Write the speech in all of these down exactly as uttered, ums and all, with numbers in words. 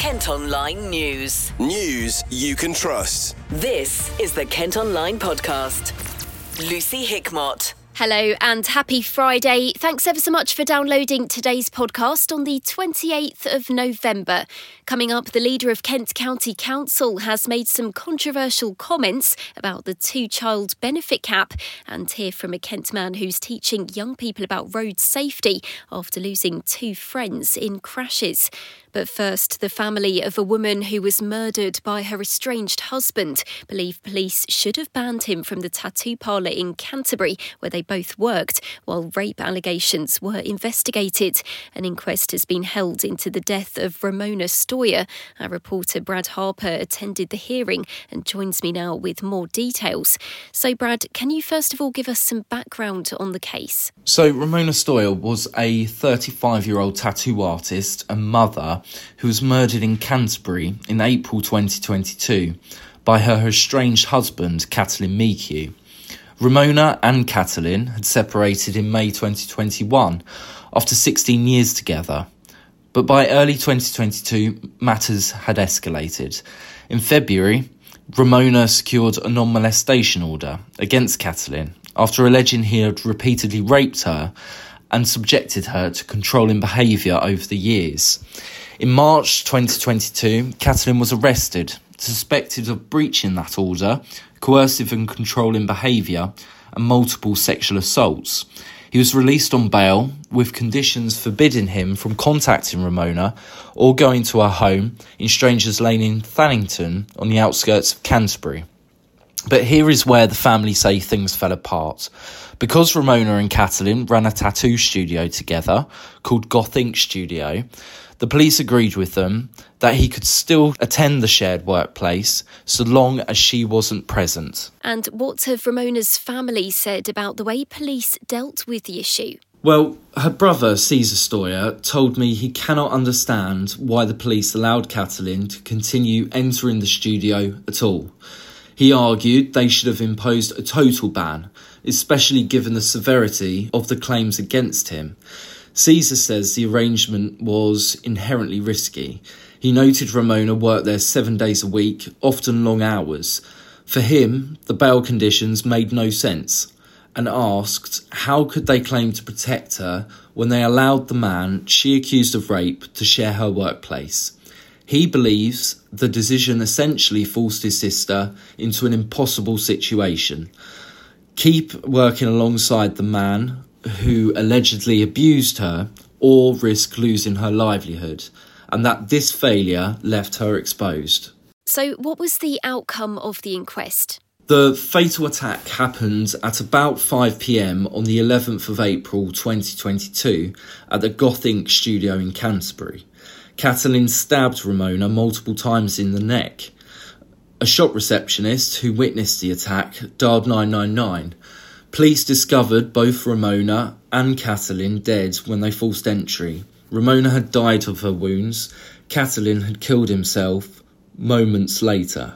Kent Online News. News you can trust. This is the Kent Online Podcast. Lucy Hickmott. Hello and happy Friday. Thanks ever so much for downloading today's podcast on the twenty-eighth of November. Coming up, the leader of Kent County Council has made some controversial comments about the two-child benefit cap, and hear from a Kent man who's teaching young people about road safety after losing two friends in crashes. But first, the family of a woman who was murdered by her estranged husband believe police should have banned him from the tattoo parlour in Canterbury, where they both worked, while rape allegations were investigated. An inquest has been held into the death of Ramona Stoyer. Our reporter Brad Harper attended the hearing and joins me now with more details. So, Brad, can you first of all give us some background on the case? So, Ramona Stoyer was a thirty-five-year-old tattoo artist and mother who was murdered in Canterbury in April twenty twenty-two by her estranged husband, Catalin Meakew. Ramona and Catalin had separated in May twenty twenty-one after sixteen years together. But by early twenty twenty-two, matters had escalated. In February, Ramona secured a non-molestation order against Catalin after alleging he had repeatedly raped her and subjected her to controlling behaviour over the years. In March twenty twenty-two, Catalin was arrested, suspected of breaching that order, coercive and controlling behaviour, and multiple sexual assaults. He was released on bail, with conditions forbidding him from contacting Ramona or going to her home in Strangers Lane in Thannington on the outskirts of Canterbury. But here is where the family say things fell apart. Because Ramona and Catalin ran a tattoo studio together called Goth Ink Studio, the police agreed with them that he could still attend the shared workplace so long as she wasn't present. And what have Ramona's family said about the way police dealt with the issue? Well, her brother, Caesar Stoyer, told me he cannot understand why the police allowed Catalin to continue entering the studio at all. He argued they should have imposed a total ban, especially given the severity of the claims against him. Caesar says the arrangement was inherently risky. He noted Ramona worked there seven days a week, often long hours. For him, the bail conditions made no sense, and asked how could they claim to protect her when they allowed the man she accused of rape to share her workplace. He believes the decision essentially forced his sister into an impossible situation. Keep working alongside the man who allegedly abused her or risk losing her livelihood, and that this failure left her exposed. So what was the outcome of the inquest? The fatal attack happened at about five p.m. on the eleventh of April twenty twenty-two at the Goth Ink Studio in Canterbury. Catalin stabbed Ramona multiple times in the neck. A shop receptionist who witnessed the attack dialed nine nine nine. Police discovered both Ramona and Catalin dead when they forced entry. Ramona had died of her wounds. Catalin had killed himself moments later.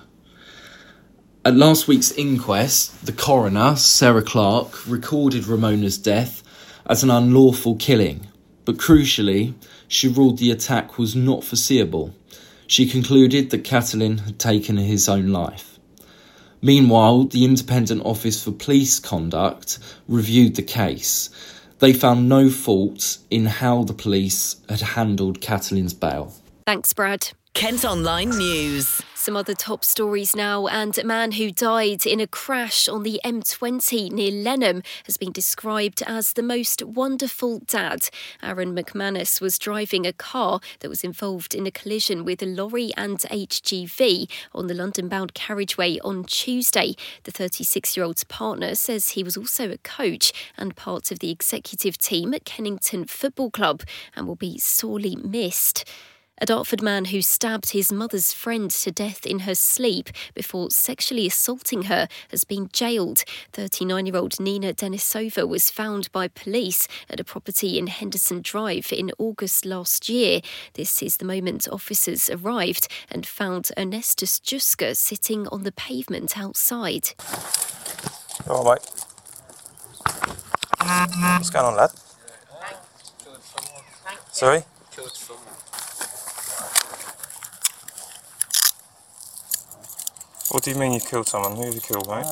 At last week's inquest, the coroner, Sarah Clark, recorded Ramona's death as an unlawful killing, but crucially, she ruled the attack was not foreseeable. She concluded that Catalin had taken his own life. Meanwhile, the Independent Office for Police Conduct reviewed the case. They found no fault in how the police had handled Catalin's bail. Thanks, Brad. Kent Online News. Some other top stories now, and a man who died in a crash on the M twenty near Lenham has been described as the most wonderful dad. Aaron McManus was driving a car that was involved in a collision with a lorry and H G V on the London-bound carriageway on Tuesday. The thirty-six-year-old's partner says he was also a coach and part of the executive team at Kennington Football Club and will be sorely missed. A Dartford man who stabbed his mother's friend to death in her sleep before sexually assaulting her has been jailed. thirty-nine-year-old Nina Denisova was found by police at a property in Henderson Drive in August last year. This is the moment officers arrived and found Ernestus Juska sitting on the pavement outside. All right. What's going on, lad? Sorry? What do you mean you've killed someone? Who have you killed, mate? Um,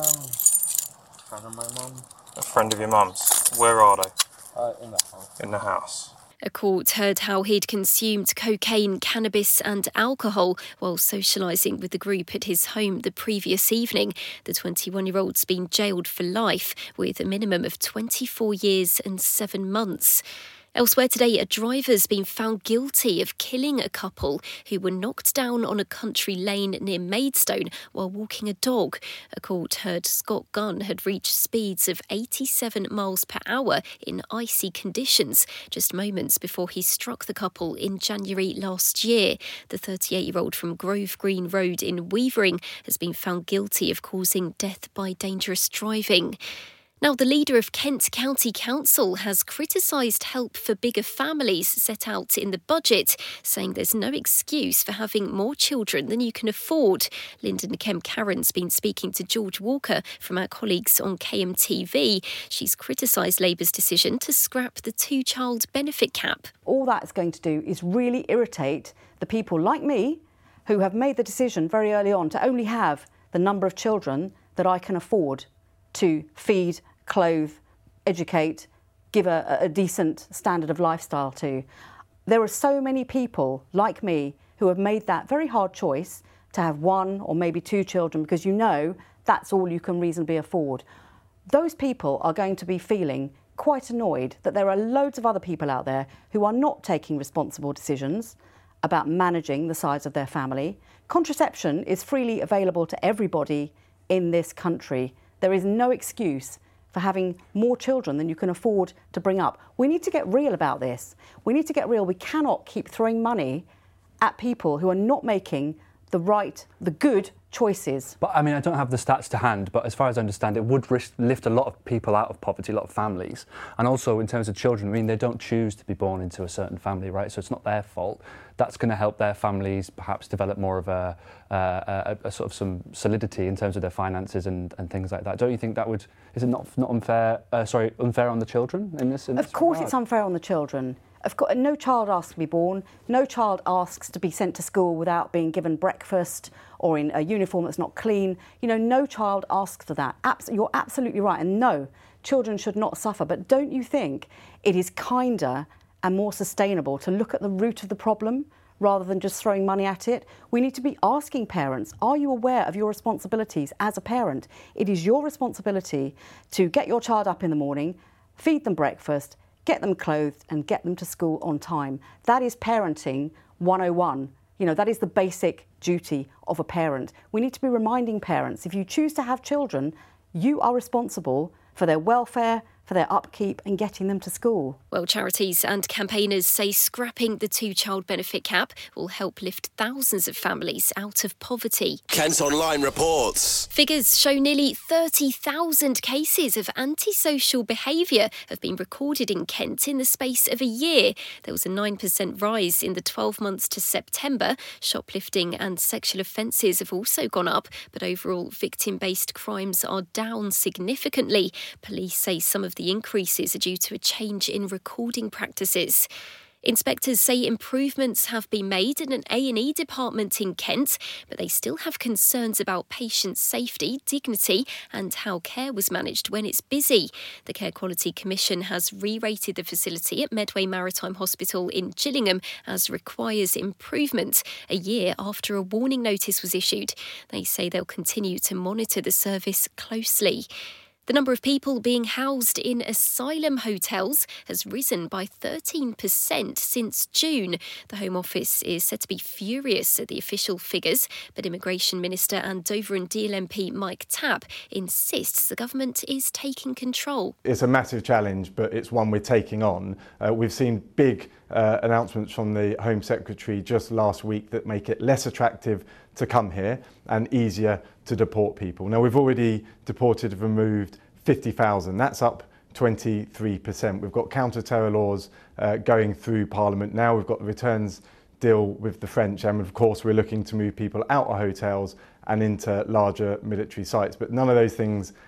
a friend of my mum. A friend of your mum's. Where are they? Uh, in the house. In the house. A court heard how he'd consumed cocaine, cannabis and alcohol while socialising with the group at his home the previous evening. The twenty-one-year-old's been jailed for life with a minimum of twenty-four years and seven months. Elsewhere today, a driver's been found guilty of killing a couple who were knocked down on a country lane near Maidstone while walking a dog. A court heard Scott Gunn had reached speeds of eighty-seven miles per hour in icy conditions just moments before he struck the couple in January last year. The thirty-eight-year-old from Grove Green Road in Weavering has been found guilty of causing death by dangerous driving. Now, the leader of Kent County Council has criticised help for bigger families set out in the budget, saying there's no excuse for having more children than you can afford. Lyndon Kemp-Carran's been speaking to George Walker from our colleagues on K M T V. She's criticised Labour's decision to scrap the two-child benefit cap. All that's going to do is really irritate the people like me who have made the decision very early on to only have the number of children that I can afford to feed, clothe, educate, give a, a decent standard of lifestyle to. There are so many people like me who have made that very hard choice to have one or maybe two children because you know that's all you can reasonably afford. Those people are going to be feeling quite annoyed that there are loads of other people out there who are not taking responsible decisions about managing the size of their family. Contraception is freely available to everybody in this country. There is no excuse for having more children than you can afford to bring up. We need to get real about this. We need to get real. We cannot keep throwing money at people who are not making the right, the good choices. But I mean, I don't have the stats to hand, but as far as I understand, it would risk, lift a lot of people out of poverty, a lot of families. And also in terms of children, I mean, they don't choose to be born into a certain family, right? So it's not their fault. That's going to help their families perhaps develop more of a, uh, a, a sort of some solidity in terms of their finances and, and things like that. Don't you think that would, is it not not unfair, uh, sorry, unfair on the children in this? In this of course regard? It's unfair on the children. Of course, no child asks to be born, no child asks to be sent to school without being given breakfast or in a uniform that's not clean. You know, no child asks for that. Abs- you're absolutely right. And no, children should not suffer. But don't you think it is kinder and more sustainable to look at the root of the problem rather than just throwing money at it? We need to be asking parents, are you aware of your responsibilities as a parent? It is your responsibility to get your child up in the morning, feed them breakfast, get them clothed and get them to school on time. That is parenting one oh one. You know, that is the basic duty of a parent. We need to be reminding parents, if you choose to have children, you are responsible for their welfare, for their upkeep and getting them to school. Well, charities and campaigners say scrapping the two-child benefit cap will help lift thousands of families out of poverty. Kent Online reports. Figures show nearly thirty thousand cases of antisocial behaviour have been recorded in Kent in the space of a year. There was a nine percent rise in the twelve months to September. Shoplifting and sexual offences have also gone up, but overall victim-based crimes are down significantly. Police say some of the increases are due to a change in recording practices. Inspectors say improvements have been made in an A and E department in Kent, but they still have concerns about patient safety, dignity and how care was managed when it's busy. The Care Quality Commission has re-rated the facility at Medway Maritime Hospital in Gillingham as requires improvement, a year after a warning notice was issued. They say they'll continue to monitor the service closely. The number of people being housed in asylum hotels has risen by thirteen percent since June. The Home Office is said to be furious at the official figures, but Immigration Minister and Dover and D L M P Mike Tabb insists the government is taking control. It's a massive challenge, but it's one we're taking on. Uh, we've seen big uh, announcements from the Home Secretary just last week that make it less attractive to come here and easier to deport people. Now, we've already deported and removed fifty thousand. That's up twenty-three percent. We've got counter-terror laws uh, going through Parliament now. We've got the returns deal with the French, and of course we're looking to move people out of hotels and into larger military sites. But none of those things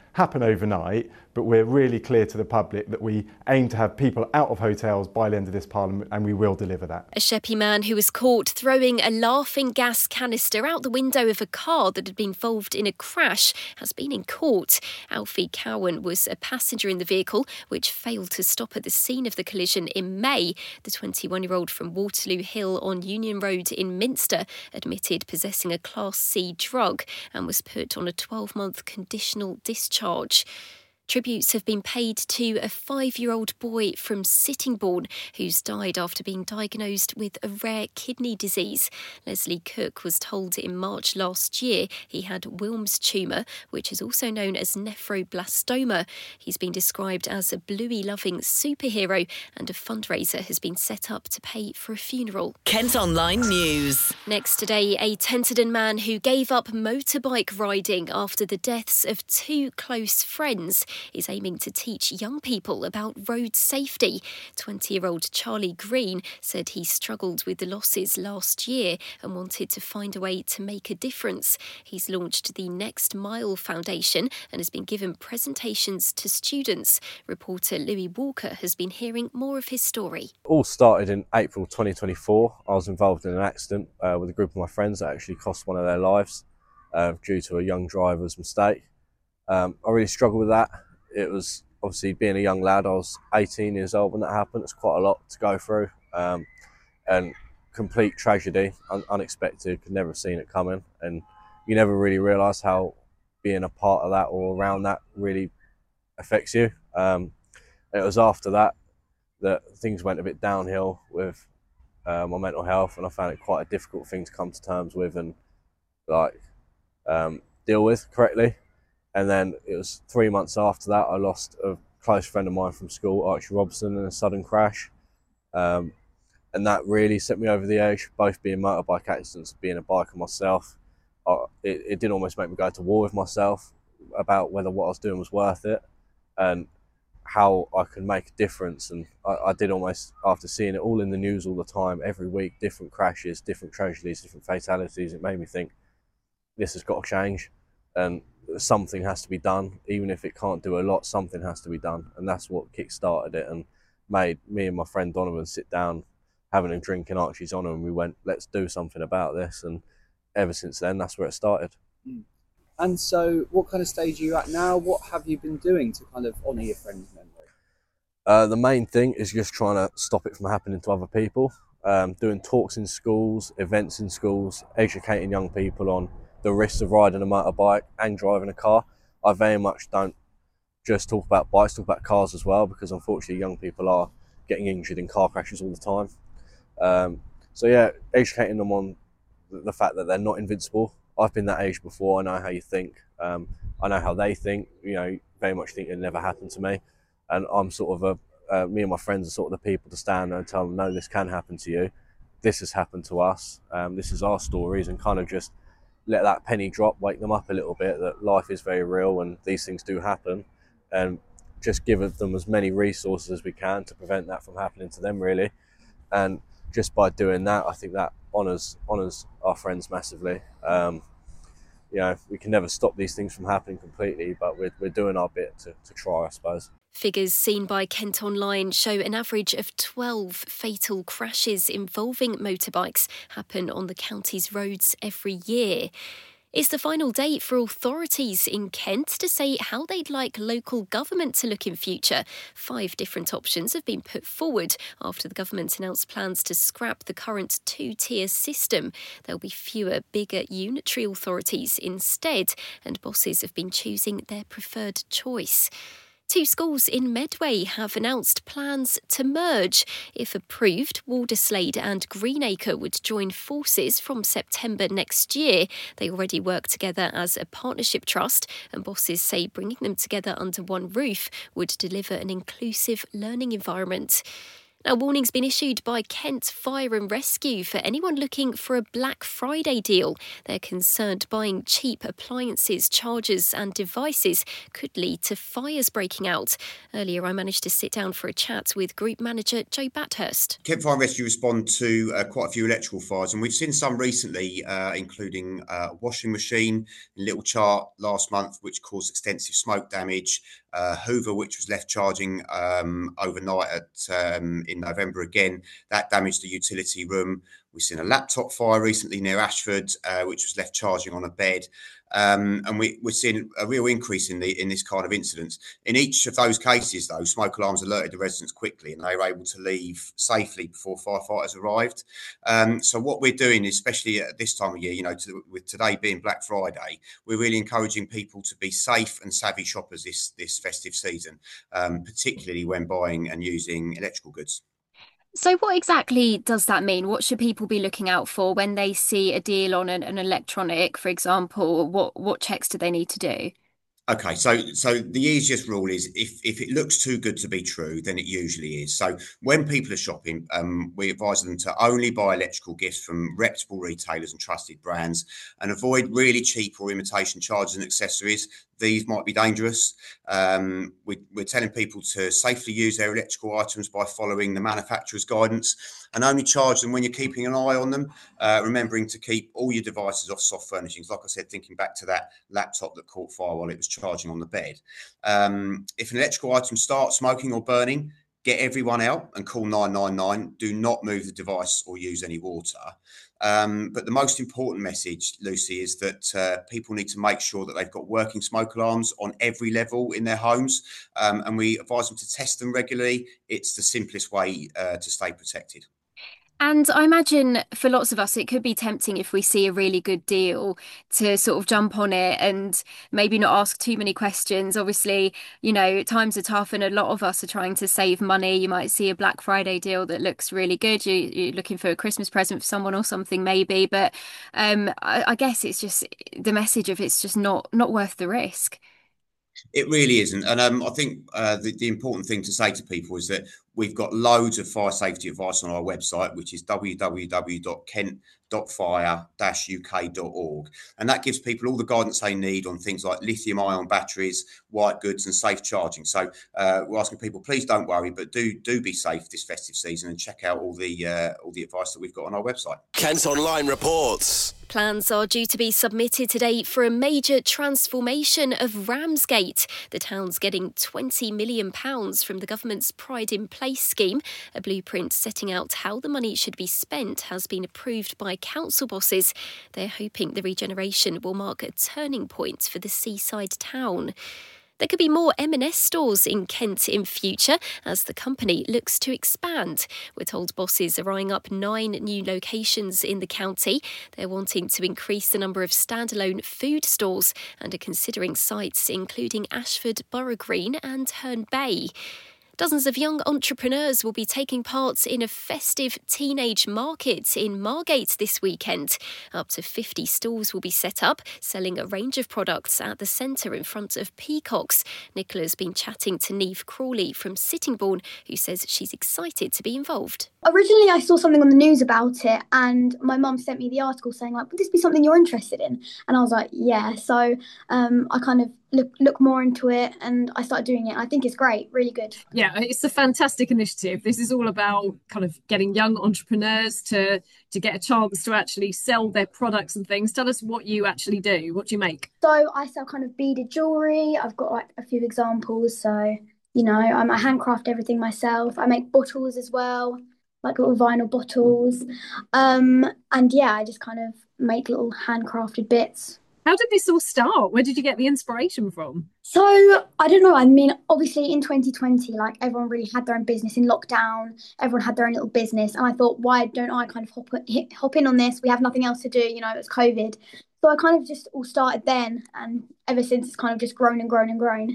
happen overnight, but we're really clear to the public that we aim to have people out of hotels by the end of this Parliament, and we will deliver that. A Sheppey man who was caught throwing a laughing gas canister out the window of a car that had been involved in a crash has been in court. Alfie Cowan was a passenger in the vehicle, which failed to stop at the scene of the collision in May. The twenty-one-year-old from Waterloo Hill on Union Road in Minster admitted possessing a Class C drug and was put on a twelve-month conditional discharge. Tributes have been paid to a five-year-old boy from Sittingbourne who's died after being diagnosed with a rare kidney disease. Leslie Cook was told in March last year he had Wilms tumour, which is also known as nephroblastoma. He's been described as a Bluey-loving superhero, and a fundraiser has been set up to pay for a funeral. Kent Online News. Next today, a Tenterden man who gave up motorbike riding after the deaths of two close friends is aiming to teach young people about road safety. twenty-year-old Charlie Green said he struggled with the losses last year and wanted to find a way to make a difference. He's launched the Next Mile Foundation and has been given presentations to students. Reporter Louis Walker has been hearing more of his story. It all started in April twenty twenty-four. I was involved in an accident uh, with a group of my friends that actually cost one of their lives uh, due to a young driver's mistake. Um, I really struggled with that. It was obviously, being a young lad, I was eighteen years old when that happened. It's quite a lot to go through, um, and complete tragedy, un- unexpected, could never have seen it coming, and you never really realise how being a part of that or around that really affects you. Um, and it was after that that things went a bit downhill with uh, my mental health, and I found it quite a difficult thing to come to terms with and like um, deal with correctly. And then it was three months after that, I lost a close friend of mine from school, Archie Robson, in a sudden crash. Um, and that really set me over the edge, both being motorbike accidents, being a biker myself. I, it, it did almost make me go to war with myself about whether what I was doing was worth it and how I could make a difference. And I, I did almost, after seeing it all in the news all the time, every week, different crashes, different tragedies, different fatalities, it made me think, this has got to change. And something has to be done. Even if it can't do a lot, something has to be done. And that's what kick-started it and made me and my friend Donovan sit down, having a drink in Archie's honour, and we went, let's do something about this. And ever since then, that's where it started. Mm. And so what kind of stage are you at now? What have you been doing to kind of honour your friend's memory? Uh, the main thing is just trying to stop it from happening to other people. Um, doing talks in schools, events in schools, educating young people on the risks of riding a motorbike and driving a car. I very much don't just talk about bikes, talk about cars as well, because unfortunately young people are getting injured in car crashes all the time. Um, so yeah, educating them on the fact that they're not invincible. I've been that age before. I know how you think. Um, I know how they think. You know, very much think it never happened to me. And I'm sort of a, uh, me and my friends are sort of the people to stand there and tell them, no, this can happen to you. This has happened to us. Um, this is our stories, and kind of just let that penny drop, wake them up a little bit, that life is very real and these things do happen, and just give them as many resources as we can to prevent that from happening to them, really. And just by doing that, I think that honours honours our friends massively. Um, you know, we can never stop these things from happening completely, but we're, we're doing our bit to, to try, I suppose. Figures seen by Kent Online show an average of twelve fatal crashes involving motorbikes happen on the county's roads every year. It's the final date for authorities in Kent to say how they'd like local government to look in future. Five different options have been put forward after the government announced plans to scrap the current two-tier system. There'll be fewer, bigger unitary authorities instead, and bosses have been choosing their preferred choice. Two schools in Medway have announced plans to merge. If approved, Walderslade and Greenacre would join forces from September next year. They already work together as a partnership trust, and bosses say bringing them together under one roof would deliver an inclusive learning environment. A warning's been issued by Kent Fire and Rescue for anyone looking for a Black Friday deal. They're concerned buying cheap appliances, chargers and devices could lead to fires breaking out. Earlier, I managed to sit down for a chat with Group Manager Joe Bathurst. Kent Fire and Rescue respond to uh, quite a few electrical fires, and we've seen some recently, uh, including uh, a washing machine in Little Chart last month, which caused extensive smoke damage. Uh, Hoover, which was left charging um, overnight at um, in November again, that damaged the utility room. We've seen a laptop fire recently near Ashford, uh, which was left charging on a bed. Um, and we, we're seeing a real increase in the in this kind of incidents. In each of those cases, though, smoke alarms alerted the residents quickly and they were able to leave safely before firefighters arrived. Um, so what we're doing, especially at this time of year, you know, to, with today being Black Friday, we're really encouraging people to be safe and savvy shoppers this, this festive season, um, particularly when buying and using electrical goods. So what exactly does that mean? What should people be looking out for when they see a deal on an, an electronic, for example? What what checks do they need to do? Okay, so so the easiest rule is if, if it looks too good to be true, then it usually is. So when people are shopping, um, we advise them to only buy electrical gifts from reputable retailers and trusted brands and avoid really cheap or imitation chargers and accessories. These might be dangerous. Um, we, we're telling people to safely use their electrical items by following the manufacturer's guidance and only charge them when you're keeping an eye on them, uh, remembering to keep all your devices off soft furnishings. Like I said, thinking back to that laptop that caught fire while it was charging on the bed. Um, if an electrical item starts smoking or burning, get everyone out and call nine nine nine. Do not move the device or use any water. Um, but the most important message, Lucy, is that uh, people need to make sure that they've got working smoke alarms on every level in their homes. Um, and we advise them to test them regularly. It's the simplest way uh, to stay protected. And I imagine for lots of us, it could be tempting if we see a really good deal to sort of jump on it and maybe not ask too many questions. Obviously, you know, times are tough and a lot of us are trying to save money. You might see a Black Friday deal that looks really good. You, you're looking for a Christmas present for someone or something maybe. But um, I, I guess it's just the message of it's just not not worth the risk. It really isn't. And um, I think uh, the, the important thing to say to people is that we've got loads of fire safety advice on our website, which is w w w dot kent dot fire dash u k dot org. And that gives people all the guidance they need on things like lithium ion batteries, white goods and safe charging. So uh, we're asking people, please don't worry, but do do be safe this festive season and check out all the uh, all the advice that we've got on our website. Kent Online reports. Plans are due to be submitted today for a major transformation of Ramsgate. The town's getting twenty million pounds from the government's Pride in Place scheme. A blueprint setting out how the money should be spent has been approved by council bosses. They're hoping the regeneration will mark a turning point for the seaside town. There could be more M and S stores in Kent in future as the company looks to expand. We're told bosses are eyeing up nine new locations in the county. They're wanting to increase the number of standalone food stores and are considering sites including Ashford, Borough Green and Herne Bay. Dozens of young entrepreneurs will be taking part in a festive teenage market in Margate this weekend. Up to fifty stalls will be set up, selling a range of products at the centre in front of Peacocks. Nicola's been chatting to Neve Crawley from Sittingbourne, who says she's excited to be involved. Originally, I saw something on the news about it, and my mum sent me the article saying, like, would this be something you're interested in? And I was like, yeah. So um, I kind of look look more into it and I started doing it. I think it's great, really good. Yeah, it's a fantastic initiative. This is all about kind of getting young entrepreneurs to to get a chance to actually sell their products and things. Tell us what you actually do. What do you make? So I sell kind of beaded jewellery. I've got like a few examples. So, you know, I handcraft everything myself. I make bottles as well, like little vinyl bottles. Um, and yeah, I just kind of make little handcrafted bits. How did this all start? Where did you get the inspiration from? So, I don't know. I mean, obviously in twenty twenty, like everyone really had their own business in lockdown. Everyone had their own little business. And I thought, why don't I kind of hop, hop in on this? We have nothing else to do. You know, it was COVID. So I kind of just all started then. And ever since, it's kind of just grown and grown and grown.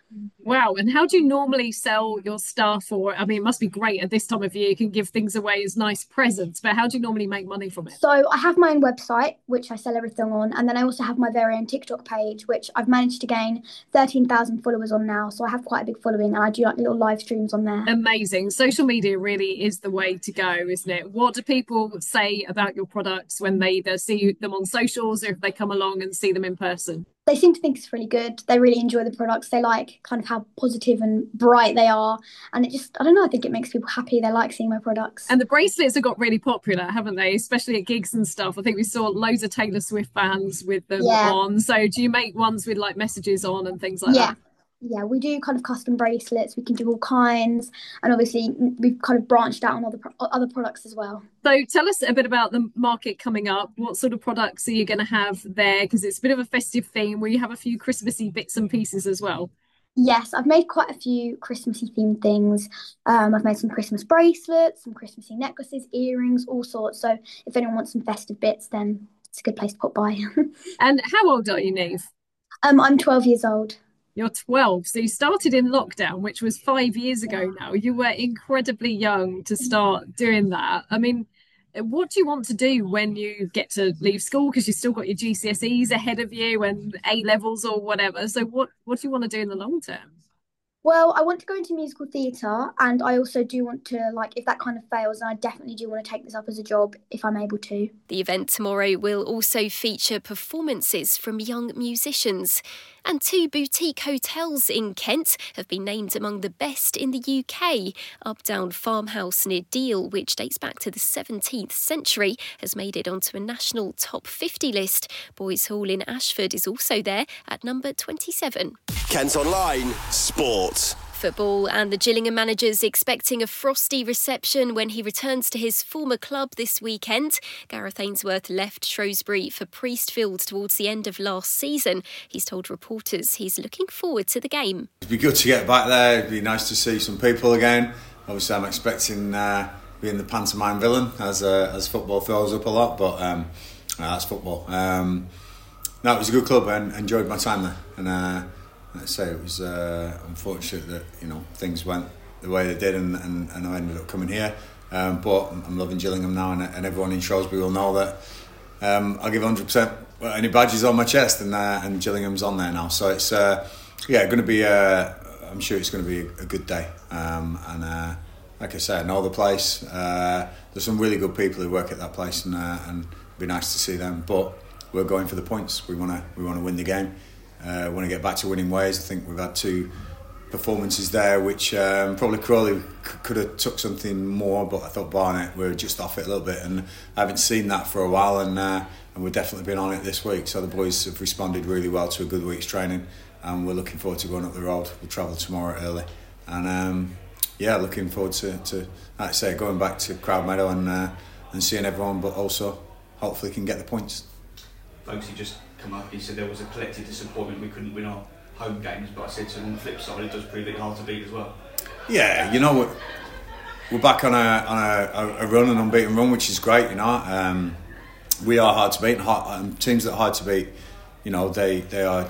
Wow. And how do you normally sell your stuff? Or, I mean, it must be great at this time of year. You can give things away as nice presents, but how do you normally make money from it? So I have my own website, which I sell everything on. And then I also have my very own TikTok page, which I've managed to gain thirteen thousand followers on now. So I have quite a big following and I do like little live streams on there. Amazing. Social media really is the way to go, isn't it? What do people say about your products when they either see them on socials or if they come along and see them in person? They seem to think it's really good. They really enjoy the products. They like kind of how positive and bright they are. And it just, I don't know, I think it makes people happy. They like seeing my products. And the bracelets have got really popular, haven't they? Especially at gigs and stuff. I think we saw loads of Taylor Swift bands with them Yeah. on. So do you make ones with like messages on and things like Yeah. that? Yeah, we do kind of custom bracelets. We can do all kinds. And obviously we've kind of branched out on other, pro- other products as well. So tell us a bit about the market coming up. What sort of products are you going to have there? Because it's a bit of a festive theme where you have a few Christmassy bits and pieces as well. Yes, I've made quite a few Christmassy themed things. Um, I've made some Christmas bracelets, some Christmassy necklaces, earrings, all sorts. So if anyone wants some festive bits, then it's a good place to pop by. And how old are you, Neve? um, I'm twelve years old. You're twelve. So you started in lockdown, which was five years ago now. You were incredibly young to start doing that. I mean, what do you want to do when you get to leave school? Because you've still got your G C S Es ahead of you and A levels or whatever. So what, what do you want to do in the long term? Well, I want to go into musical theatre, and I also do want to, like, if that kind of fails, then I definitely do want to take this up as a job if I'm able to. The event tomorrow will also feature performances from young musicians. And two boutique hotels in Kent have been named among the best in the U K. Updown Farmhouse near Deal, which dates back to the seventeenth century, has made it onto a national top fifty list. Boys Hall in Ashford is also there at number twenty-seven. Kent Online Sport. Football, and the Gillingham manager's expecting a frosty reception when he returns to his former club this weekend. Gareth Ainsworth left Shrewsbury for Priestfield towards the end of last season. He's told reporters he's looking forward to the game. It'd be good to get back there. It'd be nice to see some people again. Obviously, I'm expecting uh, being the pantomime villain as uh, as football fills up a lot, but um, uh, that's football. Um, no, it was a good club and enjoyed my time there. And uh, let's say it was uh, unfortunate that you know things went the way they did, and, and, and I ended up coming here. Um, but I'm loving Gillingham now, and, and everyone in Shrewsbury will know that um, I'll give one hundred percent any badges on my chest, and uh, and Gillingham's on there now. So it's uh, yeah, going to be. Uh, I'm sure it's going to be a, a good day. Um, and uh, like I say, I know the place. Uh, there's some really good people who work at that place, and uh, and it'd be nice to see them. But we're going for the points. We want to we want to win the game. Uh, want to get back to winning ways. I think we've had two performances there which um, probably Crawley c- could have took something more, but I thought Barnet were just off it a little bit, and I haven't seen that for a while, and uh, and we've definitely been on it this week. So the boys have responded really well to a good week's training, and we're looking forward to going up the road. We'll travel tomorrow early, and um, yeah, looking forward to, to like I say, going back to Crowd Meadow and uh, and seeing everyone, but also hopefully can get the points. Folks, he just come up, he said there was a collective disappointment we couldn't win our home games, but I said to him on the flip side, it does prove it hard to beat as well. Yeah, you know, we're, we're back on a on a, a run, an unbeaten run, which is great. You know, um, we are hard to beat, and hard, um, teams that are hard to beat, you know, they they are,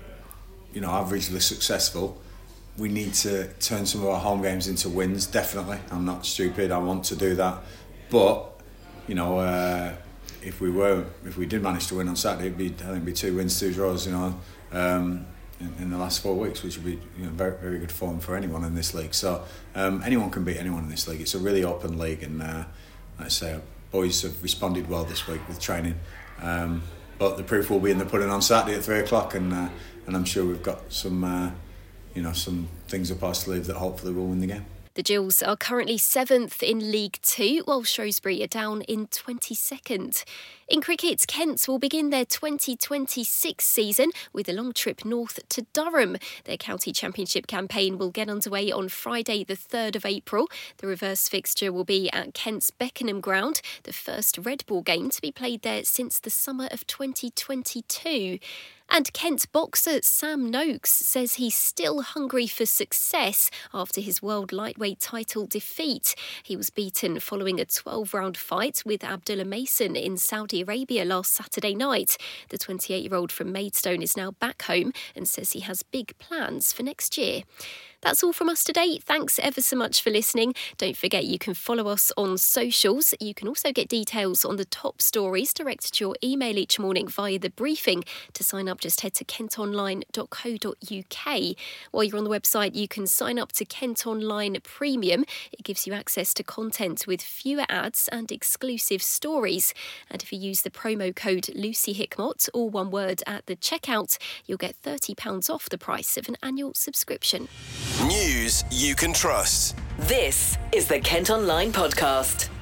you know, averagely successful. We need to turn some of our home games into wins. Definitely, I'm not stupid. I want to do that, but you know. Uh, If we were, if we did manage to win on Saturday, it'd be, I think, it'd be two wins, two draws. You know, um, in, in the last four weeks, which would be you know, very, very good form for anyone in this league. So um, anyone can beat anyone in this league. It's a really open league, and uh, like I say, our boys have responded well this week with training. Um, but the proof will be in the pudding on Saturday at three o'clock, and uh, and I'm sure we've got some, uh, you know, some things up our sleeve that hopefully will win the game. The Gills are currently seventh in League Two, while Shrewsbury are down in twenty-second. In cricket, Kent will begin their twenty twenty-six season with a long trip north to Durham. Their county championship campaign will get underway on Friday the third of April. The reverse fixture will be at Kent's Beckenham Ground, the first red ball game to be played there since the summer of twenty twenty-two. And Kent boxer Sam Noakes says he's still hungry for success after his world lightweight title defeat. He was beaten following a twelve-round fight with Abdullah Mason in Saudi Arabia last Saturday night. The twenty-eight-year-old from Maidstone is now back home and says he has big plans for next year. That's all from us today. Thanks ever so much for listening. Don't forget you can follow us on socials. You can also get details on the top stories directed to your email each morning via the briefing. To sign up, just head to kent online dot co dot uk. While you're on the website, you can sign up to Kent Online Premium. It gives you access to content with fewer ads and exclusive stories. And if you use the promo code Lucy Hickmott, all one word, at the checkout, you'll get thirty pounds off the price of an annual subscription. News you can trust. This is the Kent Online Podcast.